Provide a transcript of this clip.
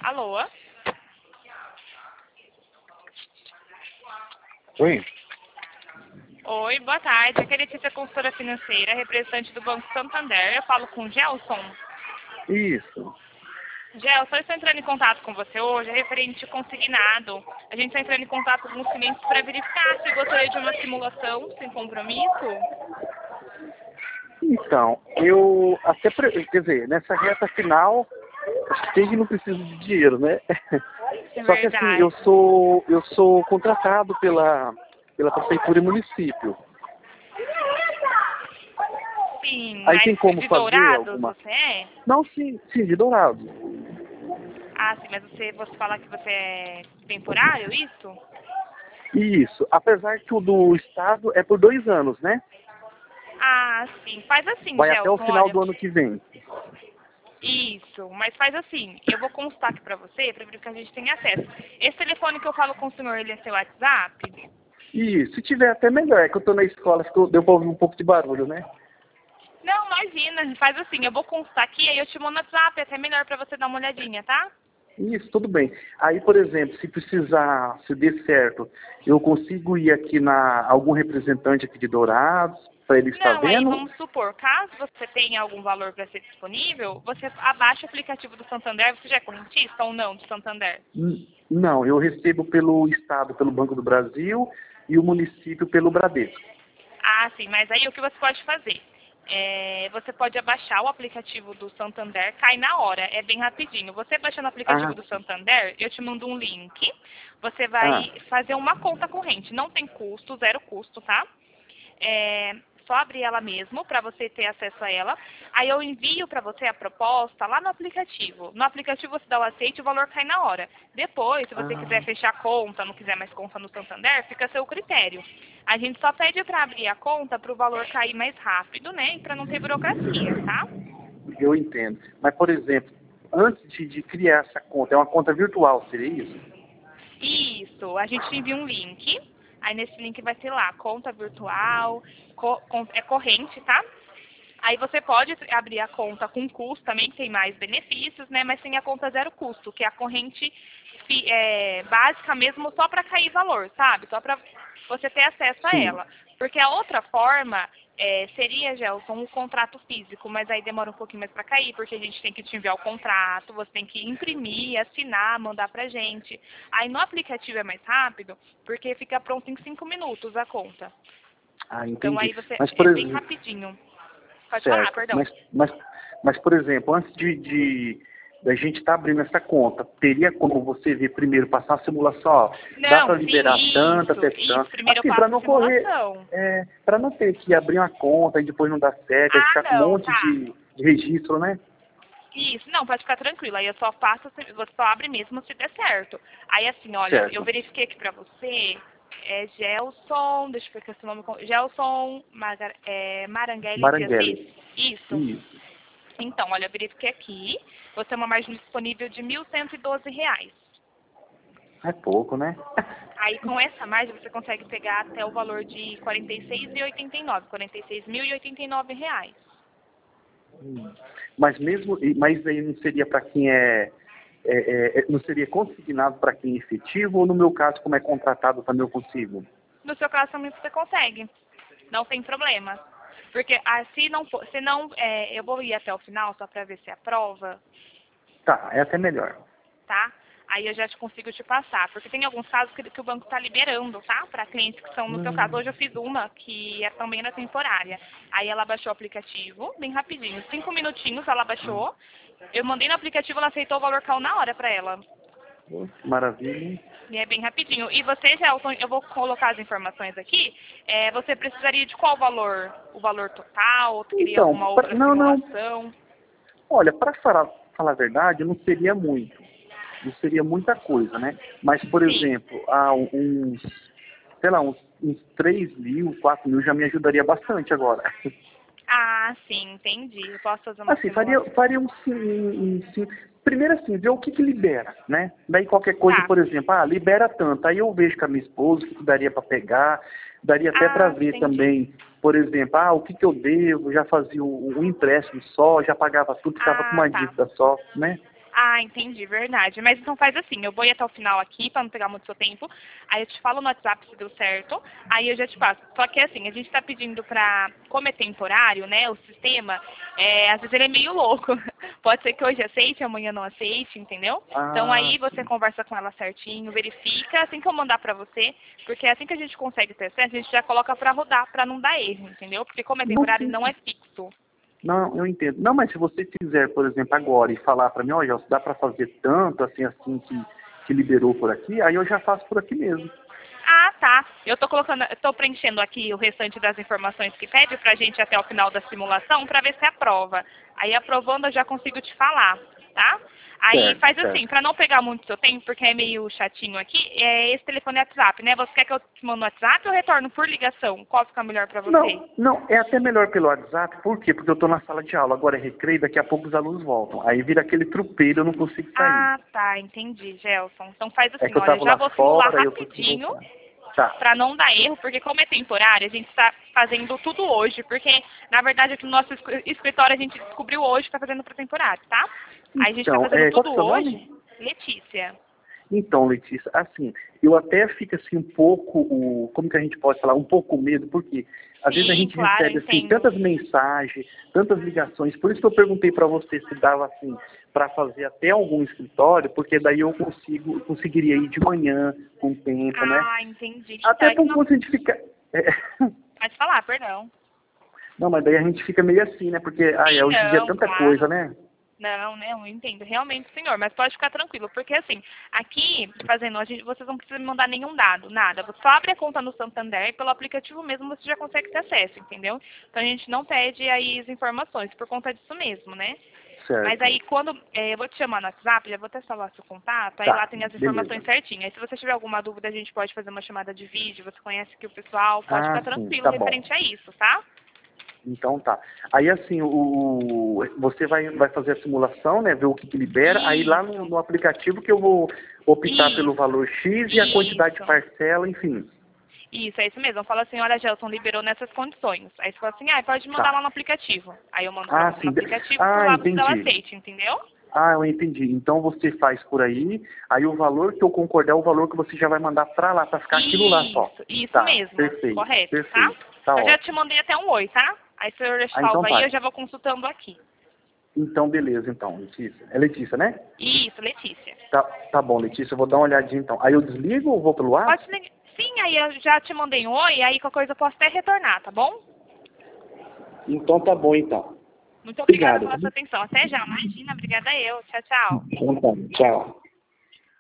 Alô? Oi? Oi, boa tarde. Aqui é a Letícia, consultora financeira, representante do Banco Santander. Eu falo com o Gelson. Isso. Gelson, eu estou entrando em contato com você hoje, referente ao consignado. A gente está entrando em contato com os clientes para verificar se gostaria de uma simulação sem compromisso. Então, eu até, quer dizer, nessa reta final, acho que quem não precisa de dinheiro, né? É Só que assim, verdade. eu sou contratado pela prefeitura e município. Sim, Aí mas tem como de fazer Dourados alguma... você é? Não, sim, de Dourado. Ah, sim, mas você fala que você é temporário, isso? Isso, apesar que o do estado é por 2 anos, né? Ah, sim. Faz assim, Vai até o Gelson, final olha. do ano que vem. Isso, mas faz assim, eu vou constar aqui pra você, pra ver que a gente tem acesso. Esse telefone que eu falo com o senhor, ele é seu WhatsApp? E se tiver até melhor, é que eu tô na escola, acho que deu pra ouvir um pouco de barulho, né? Não, imagina, faz assim, eu vou constar aqui, aí eu te mando no WhatsApp, é até melhor pra você dar uma olhadinha, tá? Isso, tudo bem. Aí, por exemplo, se precisar, se der certo, eu consigo ir aqui na algum representante aqui de Dourados, para ele estar Não, aí vendo? vamos supor, caso você tenha algum valor para ser disponível, você abaixa o aplicativo do Santander, você já é correntista ou não do Santander? Não, eu recebo pelo Estado, pelo Banco do Brasil, e o município pelo Bradesco. Ah, sim, mas aí o que você pode fazer? Você pode abaixar o aplicativo do Santander, cai na hora, é bem rapidinho. Você baixando o aplicativo Ah, do Santander, eu te mando um link, você ah, vai fazer uma conta corrente, não tem custo, zero custo, tá? Só abrir ela mesmo para você ter acesso a ela. Aí eu envio para você a proposta lá no aplicativo. No aplicativo você dá o aceite e o valor cai na hora. Depois, se você quiser ah, fechar a conta, não quiser mais conta no Santander, fica a seu critério. A gente só pede para abrir a conta para o valor cair mais rápido, né? E para não ter burocracia, tá? eu entendo. Mas, por exemplo, antes de criar essa conta, é uma conta virtual, seria isso? Isso, a gente envia um link. Aí nesse link vai ter lá, conta virtual, é corrente, tá? Aí você pode abrir a conta com custo também, que tem mais benefícios, né? Mas tem a conta zero custo, que é a corrente básica mesmo só para cair valor, sabe? Só para você ter acesso a Sim. ela. Porque a outra forma seria, Gelson, um contrato físico, mas aí demora um pouquinho mais para cair, porque a gente tem que te enviar o contrato, você tem que imprimir, assinar, mandar pra gente. Aí no aplicativo é mais rápido, porque fica pronto em 5 minutos a conta. Ah, Então entendi. aí você Mas, é por bem exemplo, rapidinho. Pode falar, certo. perdão. Mas, por exemplo, antes da gente estar abrindo essa conta, teria como você ver primeiro, passar a simulação, ó, dá Não, para sim, liberar tanto, até isso. tanto. Primeiro eu Assim, para faço a não correr, simulação. para não ter que abrir uma conta e depois não dar certo, aí Ah, ficar com um não, monte tá. de registro, né? Isso, não, pode ficar tranquilo. Aí eu só faço, você só abre mesmo se der certo. Aí assim, olha, eu Certo. verifiquei aqui pra você, Gelson, deixa eu ver aqui esse nome, Gelson Maranguele de Assis. Maranguele. Isso. Isso. Então, olha, eu verifiquei aqui, você tem uma margem disponível de R$ 1.112. É pouco, né? Aí com essa margem você consegue pegar até o valor de R$ 46,89, R$ 46.089. Mas mesmo, mas aí não seria para quem não seria consignado para quem é efetivo, ou no meu caso, como é contratado, também eu consigo? No seu caso também você consegue, não tem problema. Porque se não for, se não, eu vou ir até o final só para ver se aprova, Tá, é até melhor. tá? Aí eu já consigo te passar, porque tem alguns casos que o banco está liberando, tá? Para clientes que são, no seu caso, hoje eu fiz uma que também era temporária. Aí ela baixou o aplicativo, bem rapidinho, 5 minutinhos ela baixou. Eu mandei no aplicativo, ela aceitou o valor caiu na hora para ela. Maravilha. E é bem rapidinho. E você, Gelson, eu vou colocar as informações aqui. Você precisaria de qual valor? O valor total? Ou queria Então, alguma outra não. simulação? Olha, para falar a verdade, não seria muito. Não seria muita coisa, né? Mas, por Sim. exemplo, sei lá, uns 3 mil, 4 mil já me ajudaria bastante agora. Ah, sim, entendi. Eu posso fazer uma Assim, simulação. faria sim. Primeiro assim, ver o que libera, né? Daí qualquer coisa, Tá. por exemplo, libera tanto. Aí eu vejo com a minha esposa o que daria para pegar, daria até para Ah, ver entendi. também, por exemplo, o que eu devo, já fazia um empréstimo só, já pagava tudo, ficava com Ah, uma tá. dívida só, né? Ah, entendi, verdade. Mas então faz assim, eu vou ir até o final aqui pra não pegar muito seu tempo. Aí eu te falo no WhatsApp se deu certo. Aí eu já te passo. Só que assim, a gente tá pedindo pra, como é temporário, né, o sistema, às vezes ele é meio louco. Pode ser que hoje aceite, amanhã não aceite, entendeu? Então Ah, aí você sim. conversa com ela certinho, verifica, assim que eu mandar pra você, porque assim que a gente consegue ter acesso, a gente já coloca pra rodar, pra não dar erro, entendeu? Porque como é Não, temporário, sim, não sim. é fixo. Não, eu entendo. Não, mas se você fizer, por exemplo, agora e falar para mim, olha, dá para fazer tanto, assim, que liberou por aqui, aí eu já faço por aqui mesmo. Ah, tá. Eu tô preenchendo aqui o restante das informações que pede pra gente até o final da simulação pra ver se aprova. Aí aprovando eu já consigo te falar, tá? Aí Certo, faz assim, certo. pra não pegar muito seu tempo, porque é meio chatinho aqui, esse telefone é WhatsApp, né? Você quer que eu te mande no WhatsApp ou retorno por ligação? Qual fica melhor pra você? Não, não, é até melhor pelo WhatsApp, por quê? Porque eu estou na sala de aula, agora é recreio, daqui a pouco os alunos voltam. Aí vira aquele trupeiro, eu não consigo sair. Ah, tá, entendi, Gelson. Então faz É assim, que eu olha, eu tava já lá vou simular fora e eu tô aqui rapidinho voltando. Tá, para não dar erro, porque como é temporário, a gente está fazendo tudo hoje, porque na verdade aqui no nosso escritório a gente descobriu hoje que está fazendo para temporário, tá? Aí a gente está então, fazendo qual que tudo é o seu hoje. nome? Letícia. Então, Letícia, assim, eu até fico assim um pouco, como que a gente pode falar, um pouco com medo, porque às vezes a Sim, gente claro, eu recebe assim entendo. tantas mensagens, tantas ligações, por isso que eu perguntei para você se dava assim para fazer até algum escritório, porque daí eu conseguiria ir de manhã com tempo, né? Ah, entendi. Então, Até é que por nós... conta de ficar. Pode falar, perdão. Não, mas daí a gente fica meio assim, né? Porque Sim, hoje em dia é não, tanta coisa, claro. né? Não, né, eu entendo, realmente, senhor, mas pode ficar tranquilo, porque assim, aqui, fazendo, vocês não precisam me mandar nenhum dado, nada. Você só abre a conta no Santander e pelo aplicativo mesmo você já consegue ter acesso, entendeu? Então a gente não pede aí as informações por conta disso mesmo, né? Mas Certo. aí quando eu vou te chamar no WhatsApp, já vou até salvar seu contato, aí lá Tá, tem as beleza. informações certinhas. Aí se você tiver alguma dúvida, a gente pode fazer uma chamada de vídeo, você conhece aqui o pessoal, pode Ah, ficar sim, tranquilo tá bom. referente a isso, tá? Então tá. Aí assim, você vai fazer a simulação, né? Ver o que libera. Aí lá Isso, no aplicativo que eu vou optar pelo isso, valor X e a quantidade de isso. parcela, enfim. Isso, é isso mesmo. Eu falo assim, olha, Gelson, liberou nessas condições. Aí você fala assim, pode mandar Tá. lá no aplicativo. Aí eu mando pra Ah, você no sim. aplicativo, por Ah, lá você dá o entendi. aceite, entendeu? Ah, eu entendi. Então você faz por aí o valor que eu concordar é o valor que você já vai mandar pra lá, pra ficar aquilo lá só. Isso Tá, mesmo. perfeito, Correto, tá? perfeito. Tá Eu já te ótimo. mandei até um oi, tá? Aí se eu Ah, então salva aí, tá. eu já vou consultando aqui. Então, beleza, então, Letícia. É Letícia, né? Isso, Letícia. Tá, tá bom, Letícia, eu vou dar uma olhadinha então. Aí eu desligo ou vou pelo ar? Pode ligar. Sim, aí eu já te mandei um oi, aí qualquer coisa eu posso até retornar, tá bom? Então tá bom, então. Muito obrigada Obrigado. Tá pela sua bom? atenção. Até já. Imagina, obrigada eu. Tchau, tchau. Então tá, tchau.